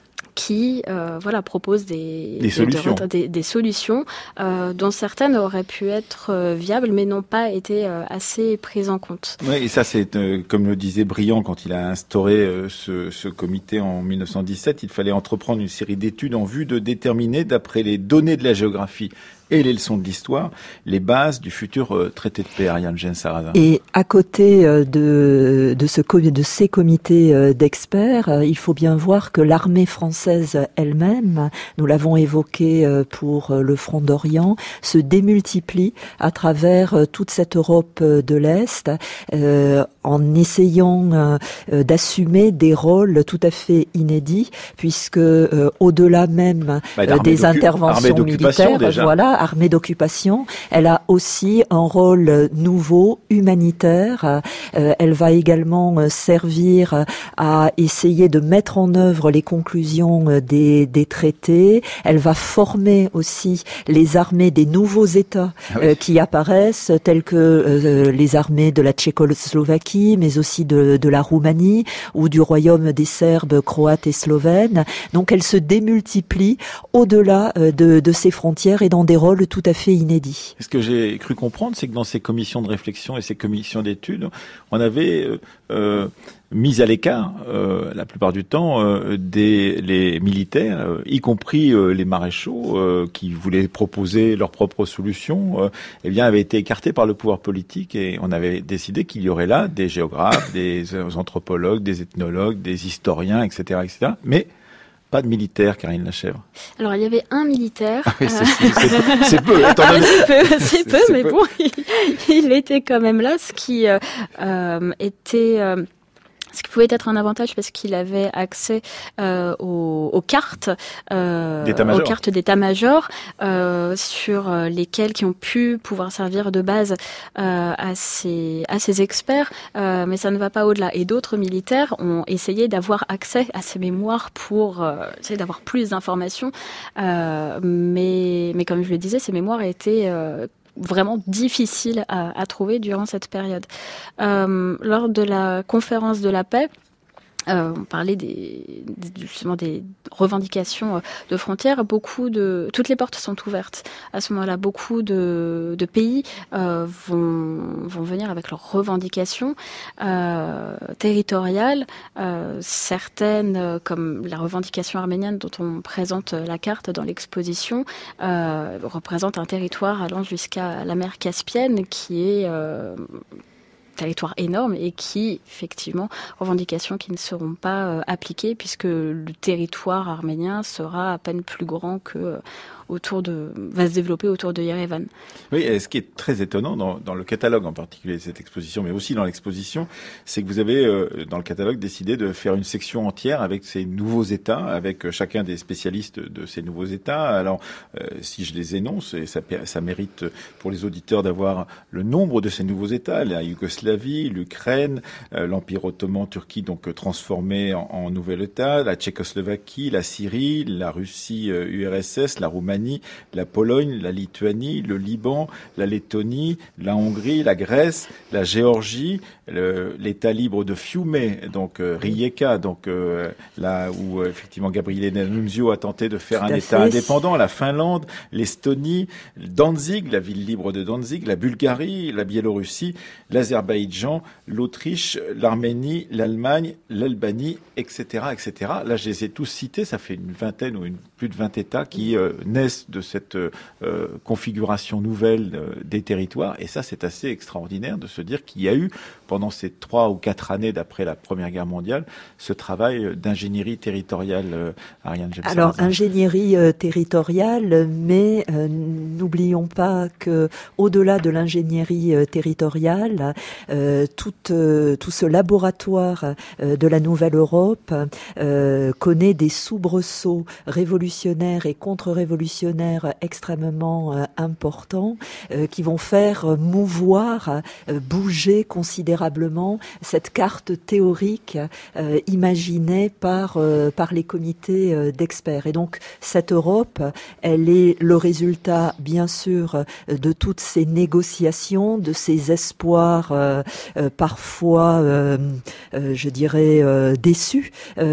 qui proposent des solutions dont certaines auraient pu être viables mais n'ont pas été assez prises en compte. Oui, et ça c'est comme le disait Briand quand il a instauré ce comité en 1917, il fallait entreprendre une série d'études en vue de déterminer, d'après les données de la géographie et les leçons de l'histoire, les bases du futur traité de paix. Ariane James-Sarrazin. Et à côté de ces comités d'experts, il faut bien voir que l'armée française elle-même, nous l'avons évoqué pour le front d'Orient, se démultiplie à travers toute cette Europe de l'Est, en essayant d'assumer des rôles tout à fait inédits, puisque au-delà même des interventions militaires, armée d'occupation, elle a aussi un rôle nouveau, humanitaire. Elle va également servir à essayer de mettre en œuvre les conclusions des traités. Elle va former aussi les armées des nouveaux États qui apparaissent, tels que les armées de la Tchécoslovaquie, mais aussi de la Roumanie ou du royaume des Serbes, Croates et Slovènes. Donc elle se démultiplie au-delà de ses frontières et dans des rôles tout à fait inédits. Ce que j'ai cru comprendre, c'est que dans ces commissions de réflexion et ces commissions d'études, on avait mis à l'écart, la plupart du temps, les militaires, y compris les maréchaux, qui voulaient proposer leurs propres solutions, avaient été écartés par le pouvoir politique, et on avait décidé qu'il y aurait là des géographes, des anthropologues, des ethnologues, des historiens, etc., etc. Mais pas de militaire, Karine Lachèvre. Alors, il y avait un militaire. Ah oui, c'est peu. C'est peu, mais bon, il était quand même là, ce Ce qui pouvait être un avantage parce qu'il avait accès aux cartes d'état-major, sur lesquelles qui ont pu pouvoir servir de base à ces experts, mais ça ne va pas au-delà. Et d'autres militaires ont essayé d'avoir accès à ces mémoires pour essayer d'avoir plus d'informations, mais comme je le disais, ces mémoires étaient vraiment difficile à trouver durant cette période. Lors de la conférence de la paix, on parlait justement des revendications de frontières. Toutes les portes sont ouvertes. À ce moment-là, beaucoup de pays vont venir avec leurs revendications territoriales. Certaines, comme la revendication arménienne dont on présente la carte dans l'exposition, représentent un territoire allant jusqu'à la mer Caspienne, qui est territoire énorme et qui, effectivement, revendications qui ne seront pas appliquées puisque le territoire arménien sera à peine plus grand que va se développer autour de Yerevan. Oui, et ce qui est très étonnant dans le catalogue en particulier de cette exposition, mais aussi dans l'exposition, c'est que vous avez dans le catalogue décidé de faire une section entière avec ces nouveaux États, avec chacun des spécialistes de ces nouveaux États. Alors, si je les énonce, et ça mérite pour les auditeurs d'avoir le nombre de ces nouveaux États, la Yougoslavie, l'Ukraine, l'Empire ottoman, Turquie, donc transformé en nouvel État, la Tchécoslovaquie, la Syrie, la Russie, URSS, la Roumanie, la Pologne, la Lituanie, le Liban, la Lettonie, la Hongrie, la Grèce, la Géorgie, l'État libre de Fiume, donc Rijeka, donc là où effectivement Gabriele D'Annunzio a tenté de faire un État indépendant, la Finlande, l'Estonie, Danzig, la ville libre de Danzig, la Bulgarie, la Biélorussie, l'Azerbaïdjan, l'Autriche, l'Arménie, l'Allemagne, l'Albanie, etc., etc. Là, je les ai tous cités, ça fait une vingtaine ou plus de 20 États qui naissent de cette configuration nouvelle des territoires. Et ça, c'est assez extraordinaire de se dire qu'il y a eu, pendant ces 3 ou 4 années d'après la Première Guerre mondiale, ce travail d'ingénierie territoriale, Ariane James. Alors, ingénierie territoriale, mais n'oublions pas que, au-delà de l'ingénierie territoriale, tout ce laboratoire de la Nouvelle Europe connaît des soubresauts révolutionnaires et contre-révolutionnaires extrêmement importants qui vont faire mouvoir, bouger considérablement cette carte théorique imaginée par les comités d'experts. Et donc cette Europe, elle est le résultat bien sûr de toutes ces négociations, de ces espoirs parfois, je dirais, déçus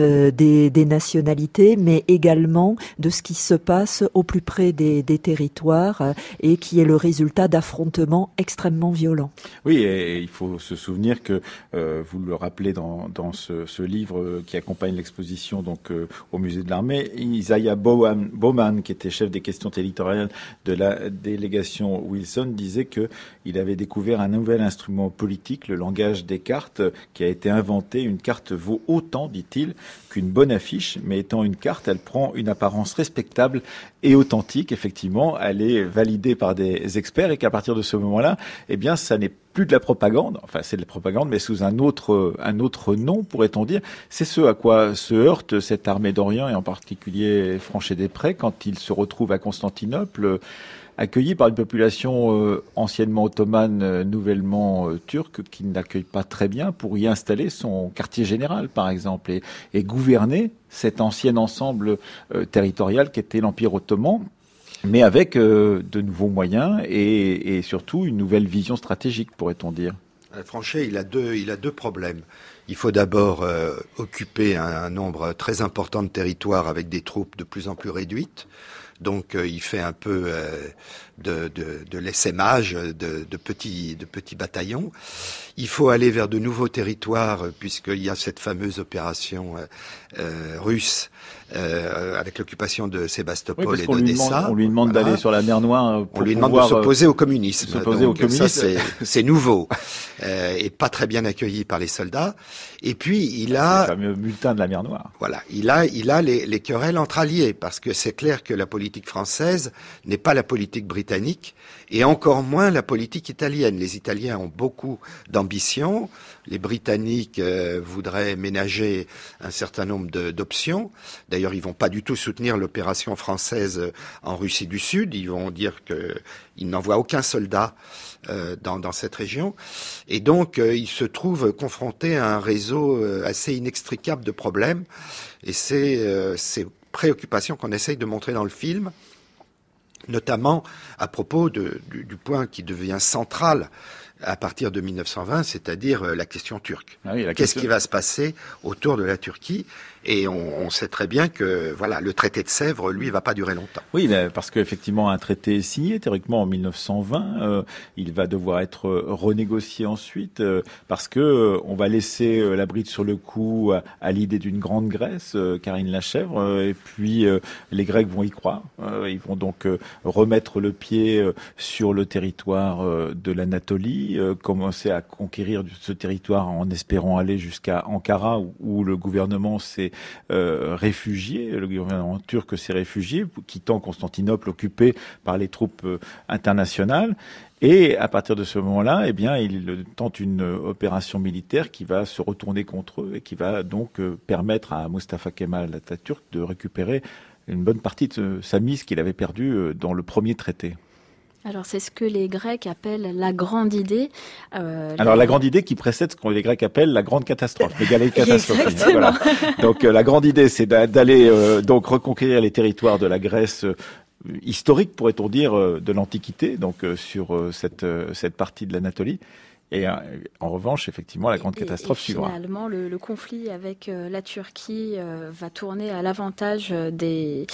des nationalités, mais également de ce qui se passe au plus près des territoires et qui est le résultat d'affrontements extrêmement violents. Oui, et il faut se souvenir que, vous le rappelez dans ce livre qui accompagne l'exposition donc au musée de l'armée, Isaiah Bowman, qui était chef des questions territoriales de la délégation Wilson, disait qu'il avait découvert un nouvel instrument politique, le langage des cartes, qui a été inventé. Une carte vaut autant, dit-il, qu'une bonne affiche, mais étant une carte, elle prend une apparence respectable et authentique. Effectivement, elle est validée par des experts et qu'à partir de ce moment-là, eh bien, ça n'est plus de la propagande, enfin c'est de la propagande, mais sous un autre nom, pourrait-on dire. C'est ce à quoi se heurte cette armée d'Orient, et en particulier Franchet-des-Prés, quand il se retrouve à Constantinople, accueilli par une population anciennement ottomane, nouvellement turque, qui ne l'accueille pas très bien, pour y installer son quartier général, par exemple, et gouverner cet ancien ensemble territorial qu'était l'Empire ottoman, mais avec de nouveaux moyens et surtout une nouvelle vision stratégique, pourrait-on dire. Franchet, il a deux problèmes. Il faut d'abord occuper un nombre très important de territoires avec des troupes de plus en plus réduites. Donc il fait un peu de l'essaimage de petits bataillons. Il faut aller vers de nouveaux territoires puisqu'il y a cette fameuse opération russe avec l'occupation de Sébastopol et d'Odessa. On lui demande d'aller sur la mer Noire. On lui demande de s'opposer au communisme. Ça c'est nouveau et pas très bien accueilli par les soldats. Et puis il a le fameux bulletin de la mer Noire. Voilà, il a les querelles entre alliés parce que c'est clair que la politique française n'est pas la politique britannique et encore moins la politique italienne. Les Italiens ont beaucoup d'ambition, les Britanniques voudraient ménager un certain nombre d'options. D'ailleurs, ils vont pas du tout soutenir l'opération française en Russie du Sud. Ils vont dire qu'ils n'envoient aucun soldat dans cette région. Et donc, ils se trouvent confrontés à un réseau assez inextricable de problèmes. Et c'est ces préoccupations qu'on essaye de montrer dans le film, notamment à propos du point qui devient central à partir de 1920, c'est-à-dire la question turque. Ah oui, Qu'est-ce qui va se passer autour de la Turquie ? Et on sait très bien que voilà, le traité de Sèvres, lui, va pas durer longtemps. Oui, parce qu'effectivement, un traité est signé théoriquement en 1920. Il va devoir être renégocié ensuite parce que on va laisser la bride sur le coup à l'idée d'une grande Grèce, Karine Lachèvre, et puis les Grecs vont y croire. Ils vont donc remettre le pied sur le territoire de l'Anatolie, commencer à conquérir ce territoire en espérant aller jusqu'à Ankara, où le gouvernement s'est réfugié, le gouvernement turc s'est réfugié, quittant Constantinople occupé par les troupes internationales. Et à partir de ce moment-là, eh bien, il tente une opération militaire qui va se retourner contre eux et qui va donc permettre à Mustafa Kemal Atatürk de récupérer une bonne partie de sa mise qu'il avait perdue dans le premier traité. Alors, c'est ce que les Grecs appellent la grande idée. La grande idée qui précède ce que les Grecs appellent la grande catastrophe, l'égalée catastrophe. Voilà. Donc, la grande idée, c'est d'aller donc reconquérir les territoires de la Grèce historique, pourrait-on dire, de l'Antiquité, donc sur cette partie de l'Anatolie. Et en revanche, effectivement, la grande catastrophe suivra. Finalement, le conflit avec la Turquie va tourner à l'avantage de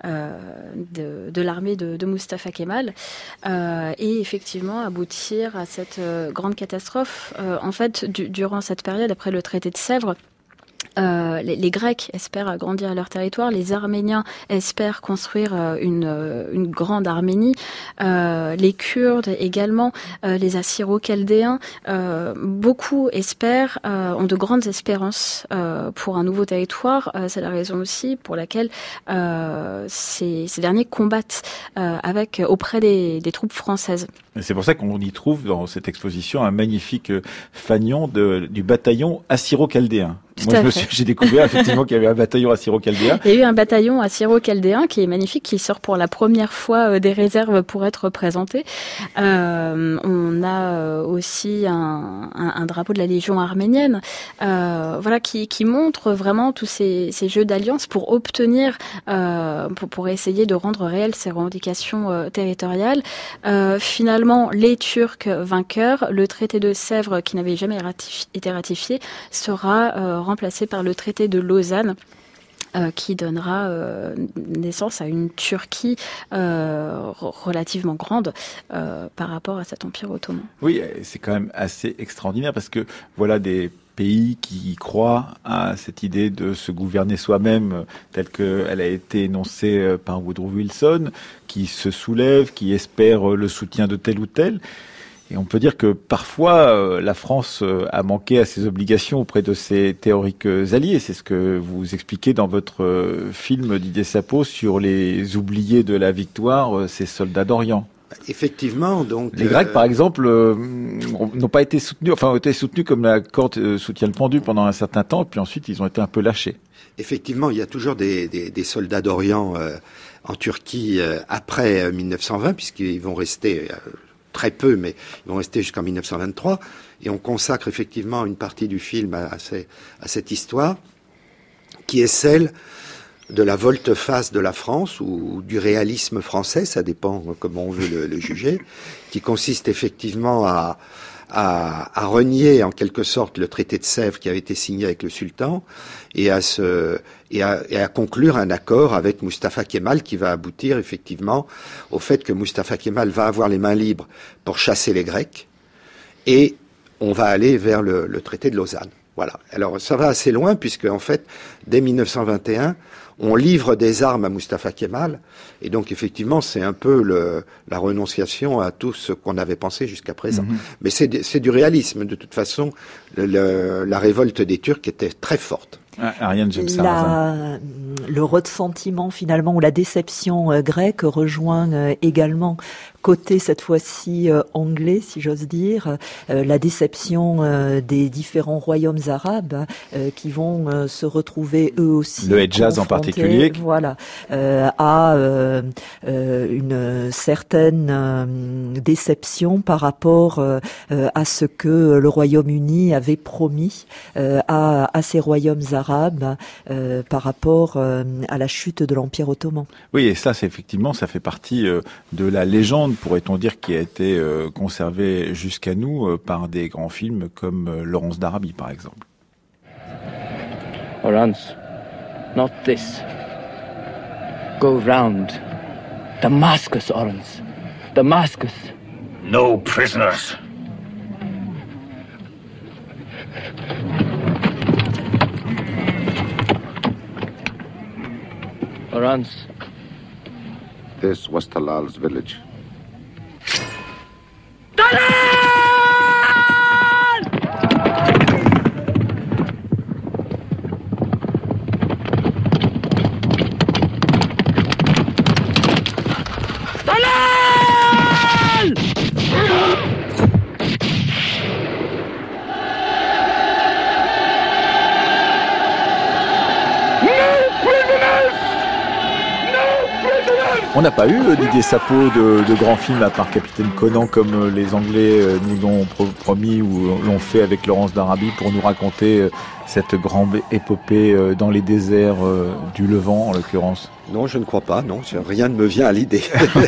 l'armée de Mustafa Kemal et effectivement aboutir à cette grande catastrophe. En fait, durant cette période, après le traité de Sèvres, les Grecs espèrent agrandir leur territoire, les Arméniens espèrent construire une grande Arménie, les Kurdes également, les Assyro-Chaldéens, beaucoup espèrent, ont de grandes espérances pour un nouveau territoire. C'est la raison aussi pour laquelle ces derniers combattent auprès des troupes françaises. Et c'est pour ça qu'on y trouve dans cette exposition un magnifique fanion du bataillon assyro-chaldéen. Moi, j'ai découvert effectivement qu'il y avait un bataillon assyro-chaldéen. Il y a eu un bataillon assyro-chaldéen qui est magnifique, qui sort pour la première fois des réserves pour être présenté. On a aussi un drapeau de la Légion arménienne, voilà, qui montre vraiment tous ces jeux d'alliance pour obtenir, pour essayer de rendre réelles ces revendications territoriales. Finalement, les Turcs vainqueurs, le traité de Sèvres qui n'avait jamais été ratifié sera remplacé par le traité de Lausanne qui donnera naissance à une Turquie relativement grande par rapport à cet empire ottoman. Oui, c'est quand même assez extraordinaire parce que voilà des pays qui croient à cette idée de se gouverner soi-même telle qu'elle a été énoncée par Woodrow Wilson, qui se soulèvent, qui espèrent le soutien de tel ou tel. Et on peut dire que parfois, la France a manqué à ses obligations auprès de ses théoriques alliés. C'est ce que vous expliquez dans votre film, Didier Sappo, sur les oubliés de la victoire, ces soldats d'Orient. Effectivement, donc les Grecs, par exemple, n'ont pas été soutenus, enfin ont été soutenus comme la corde soutient le pendu pendant un certain temps, et puis ensuite ils ont été un peu lâchés. Effectivement, il y a toujours des soldats d'Orient en Turquie après 1920, puisqu'ils vont rester très peu, mais ils vont rester jusqu'en 1923, et on consacre effectivement une partie du film à cette histoire, qui est celle de la volte-face de la France ou du réalisme français, ça dépend comment on veut le juger, qui consiste effectivement à renier en quelque sorte le traité de Sèvres qui avait été signé avec le sultan et à conclure un accord avec Mustafa Kemal qui va aboutir effectivement au fait que Mustafa Kemal va avoir les mains libres pour chasser les Grecs et on va aller vers le traité de Lausanne. Voilà. Alors ça va assez loin puisque en fait dès 1921 on livre des armes à Mustafa Kemal, et donc effectivement c'est un peu la renonciation à tout ce qu'on avait pensé jusqu'à présent. Mais c'est du réalisme, de toute façon, la révolte des Turcs était très forte. Ariane James-Sarrazin. Le ressentiment finalement ou la déception grecque rejoint également côté cette fois-ci anglais, si j'ose dire, la déception des différents royaumes arabes qui vont se retrouver eux aussi. Le Hedjaz en particulier. Voilà, à une certaine déception par rapport à ce que le Royaume-Uni avait promis à ces royaumes arabes par rapport à la chute de l'Empire ottoman. Oui, et ça, ça fait partie de la légende, pourrait-on dire, qui a été conservée jusqu'à nous par des grands films comme Laurence d'Arabie, par exemple. Laurence, not this. Go round. Damascus, Laurence. Damascus. No prisoners. Laurence. This was Talal's village. On n'a pas eu Didier Sappo de grands films à part Capitaine Conan comme les Anglais nous l'ont promis ou l'ont fait avec Laurence d'Arabie pour nous raconter cette grande épopée dans les déserts du Levant en l'occurrence. Non, je ne crois pas, non, rien ne me vient à l'idée.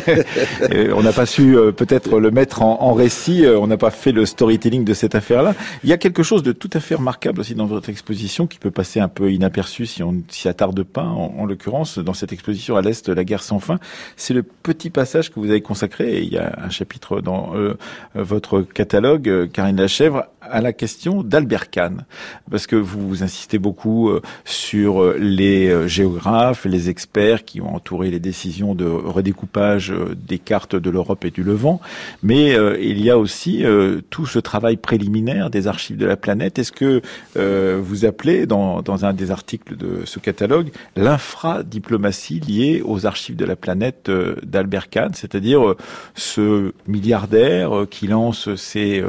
On n'a pas su peut-être le mettre en récit, on n'a pas fait le storytelling de cette affaire-là. Il y a quelque chose de tout à fait remarquable aussi dans votre exposition qui peut passer un peu inaperçu si on ne s'y attarde pas, en l'occurrence dans cette exposition à l'Est, la guerre sans fin. C'est le petit passage que vous avez consacré, et il y a un chapitre dans votre catalogue, Karine Lachèvre, à la question d'Albert Kahn, parce que vous insistez beaucoup sur les géographes, les experts qui ont entouré les décisions de redécoupage des cartes de l'Europe et du Levant, mais il y a aussi tout ce travail préliminaire des archives de la planète. Est-ce que vous appelez dans un des articles de ce catalogue l'infradiplomatie liée aux archives de la planète d'Albert Kahn, c'est-à-dire ce milliardaire qui lance ses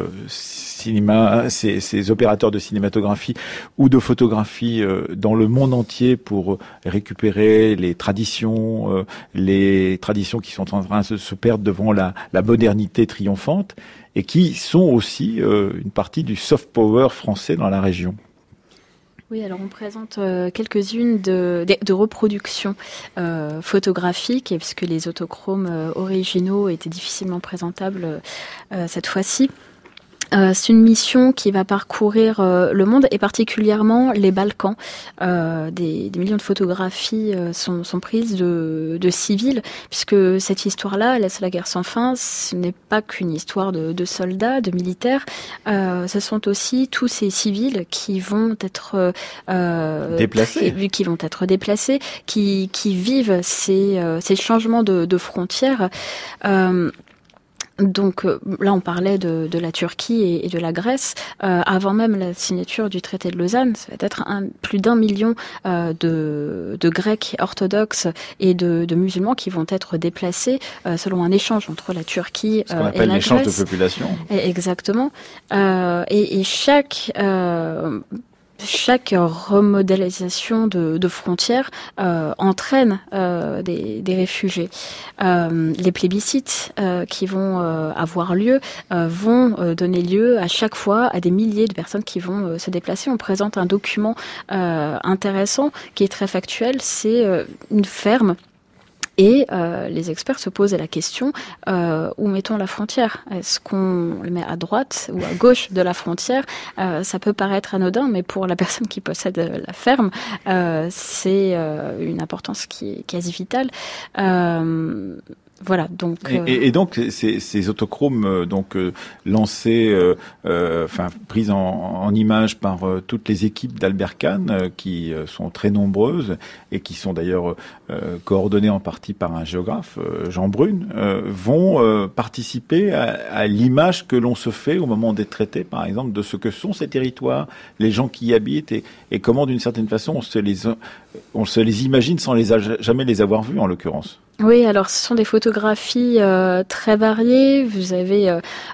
opérateurs de cinématographie ou de photographie dans le monde entier pour récupérer les traditions qui sont en train de se perdre devant la modernité triomphante et qui sont aussi une partie du soft power français dans la région. Oui, alors on présente quelques-unes de reproductions photographiques, puisque les autochromes originaux étaient difficilement présentables cette fois-ci. C'est une mission qui va parcourir le monde et particulièrement les Balkans. Des millions de photographies sont prises de civils, puisque cette histoire-là, la guerre sans fin, ce n'est pas qu'une histoire de soldats, de militaires. Ce sont aussi tous ces civils qui vont être déplacés, qui vivent ces changements de frontières. Donc là, on parlait de la Turquie et de la Grèce. Avant même la signature du traité de Lausanne, ça va être plus d'1 million de Grecs orthodoxes et de musulmans qui vont être déplacés selon un échange entre la Turquie et la Grèce. Ce qu'on appelle l'échange de population. Exactement. Et chaque remodélisation de frontières entraîne des réfugiés. Les plébiscites qui vont avoir lieu vont donner lieu à chaque fois à des milliers de personnes qui vont se déplacer. On présente un document intéressant qui est très factuel, c'est une ferme. Et les experts se posent la question, où mettons la frontière ? Est-ce qu'on le met à droite ou à gauche de la frontière ? Ça peut paraître anodin, mais pour la personne qui possède la ferme, c'est une importance qui est quasi vitale. Voilà, donc et donc ces autochromes lancés, prises en image par toutes les équipes d'Albert Kahn, qui sont très nombreuses et qui sont d'ailleurs coordonnées en partie par un géographe, Jean Brune, vont participer à l'image que l'on se fait au moment des traités, par exemple, de ce que sont ces territoires, les gens qui y habitent et comment, d'une certaine façon, on se les imagine sans jamais les avoir vus, en l'occurrence. Oui, alors ce sont des photographies très variées. Vous avez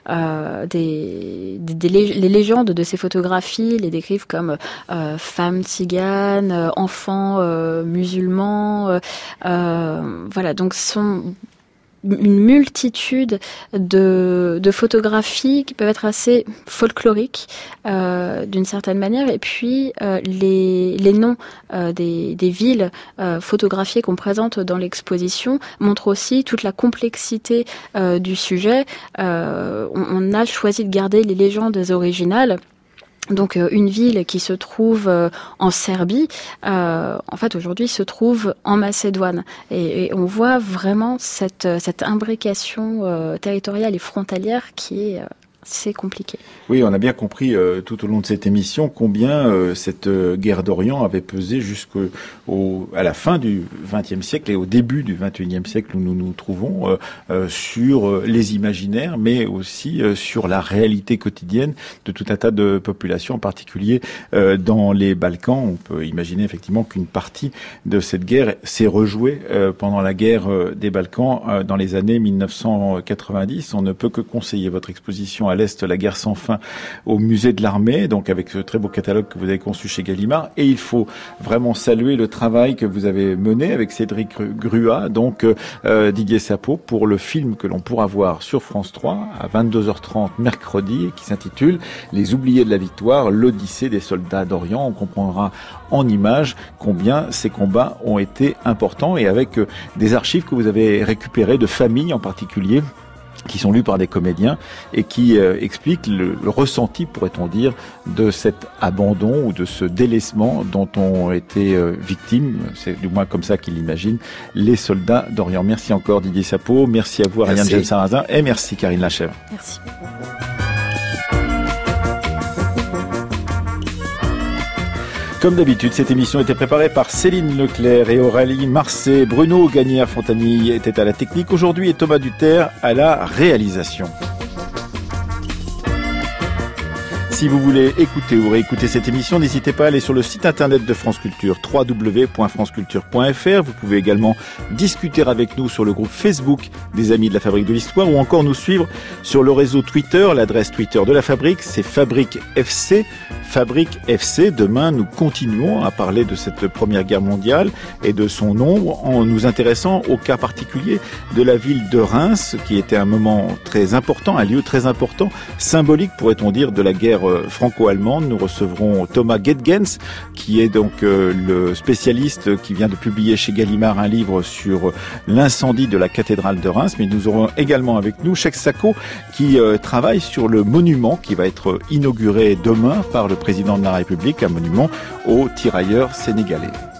les légendes de ces photographies les décrivent comme femmes tziganes, enfants musulmans. Voilà, donc ce sont une multitude de photographies qui peuvent être assez folkloriques d'une certaine manière, et puis les noms des villes photographiées qu'on présente dans l'exposition montrent aussi toute la complexité du sujet. On a choisi de garder les légendes originales. Donc une ville qui se trouve en Serbie, en fait aujourd'hui se trouve en Macédoine, et on voit vraiment cette imbrication territoriale et frontalière qui est c'est compliqué. Oui, on a bien compris tout au long de cette émission combien cette guerre d'Orient avait pesé à la fin du XXe siècle et au début du XXIe siècle où nous nous trouvons sur les imaginaires, mais aussi sur la réalité quotidienne de tout un tas de populations, en particulier dans les Balkans. On peut imaginer effectivement qu'une partie de cette guerre s'est rejouée pendant la guerre des Balkans dans les années 1990. On ne peut que conseiller votre exposition à l'Est, la guerre sans fin, au musée de l'armée, donc avec ce très beau catalogue que vous avez conçu chez Gallimard. Et il faut vraiment saluer le travail que vous avez mené avec Cédric Gruat, donc Didier Sappo, pour le film que l'on pourra voir sur France 3 à 22h30 mercredi, qui s'intitule Les oubliés de la victoire, l'Odyssée des soldats d'Orient. On comprendra en images combien ces combats ont été importants, et avec des archives que vous avez récupérées de familles en particulier, qui sont lus par des comédiens et qui expliquent le ressenti, pourrait-on dire, de cet abandon ou de ce délaissement dont ont été victimes, c'est du moins comme ça qu'ils l'imaginent, les soldats d'Orient. Merci encore Didier Sappo, merci à vous Ariane James Sarrazin, et merci Karine Lachèvre. Merci. Comme d'habitude, cette émission était préparée par Céline Leclerc et Aurélie Marcet. Bruno Gagnard-Fontanille était à la technique aujourd'hui et Thomas Duterre à la réalisation. Si vous voulez écouter ou réécouter cette émission, n'hésitez pas à aller sur le site internet de France Culture, www.franceculture.fr. Vous pouvez également discuter avec nous sur le groupe Facebook des Amis de la Fabrique de l'Histoire, ou encore nous suivre sur le réseau Twitter. L'adresse Twitter de la Fabrique, c'est Fabrique FC. Fabrique FC. Demain, nous continuons à parler de cette Première Guerre mondiale et de son nombre, en nous intéressant au cas particulier de la ville de Reims, qui était un moment très important, un lieu très important, symbolique, pourrait-on dire, de la guerre franco-allemande. Nous recevrons Thomas Gedgens, qui est donc le spécialiste qui vient de publier chez Gallimard un livre sur l'incendie de la cathédrale de Reims. Mais nous aurons également avec nous Cheikh Sako, qui travaille sur le monument qui va être inauguré demain par le président de la République, un monument aux tirailleurs sénégalais.